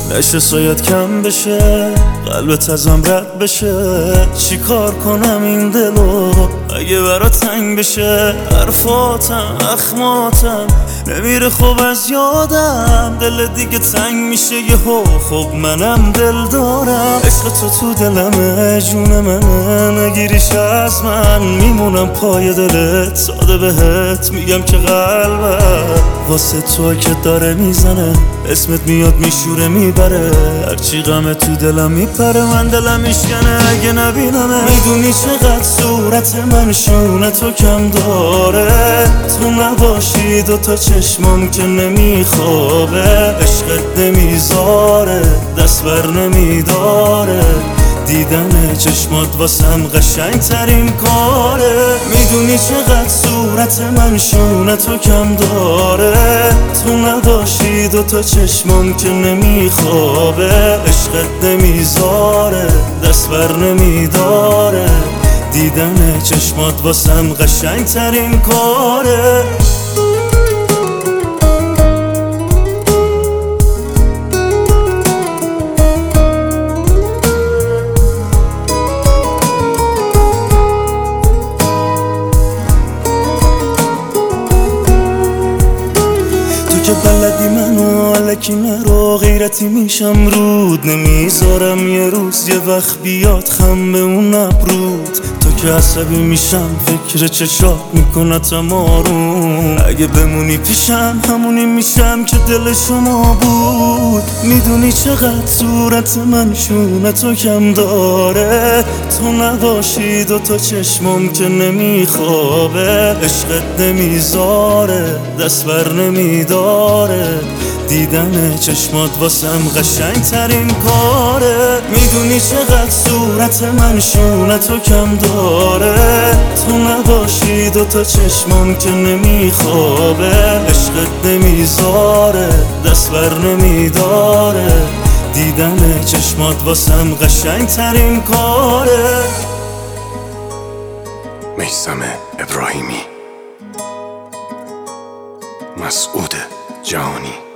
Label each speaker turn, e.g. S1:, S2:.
S1: نشه شاید کم بشه، قلبت ازم رد بشه. چی کار کنم این دلو اگه برا تنگ بشه؟ حرفاتم اخماتم نمیره خوب از یادم، دل دیگه تنگ میشه یهو. خب منم دل دارم، عشق تو دلمه، جون منه، نگیریش از من میمونم پای دلت. ساده بهت میگم که قلبم واسه تو که داره میزنه، اسمت میاد میشوره میبره. هرچی غمه تو دلم میپره، من دلم میشکنه اگه نبینمه. میدونی چقدر صورت من شونه تو کم داره، تو نباشی دوتا چشمام که نمیخوابه. عشقت نمیذاره دست بر نمیداره، دیدن چشمات واسم قشنگ ترین کاره. میدونی چقدر صورت من شونه تو کم داره، تو نباشی دوتا چشمام که نمیخوابه. عشقت نمیذاره دست بر نمیداره، دیدن چشمات واسم قشنگ ترین کاره. که بلدی منو علکی نرو، غیرتی میشم رود نمیذارم یه روز یه وقت بیاد خم به اون ابرود. تو که عصبی میشم فکر چشات میکنتم آروم، اگه بمونی پیشم همونی میشم که دل شما بود. میدونی چقدر صورت من شونه تو کم داره، تو نباشی دوتا چشمام که نمیخوابه. عشقت نمیذاره دست بر نمیداره، دیدن چشمات واسم قشنگ ترین کاره. میدونی چقدر صورت من شونه تو کم داره، تو نباشی دوتا چشمام که نمیخوابه. عشقت نمیذاره دست بر نمیداره، دیدن چشمات واسم قشنگ ترین کاره.
S2: میثم ابراهیمی، مسعود جهانی.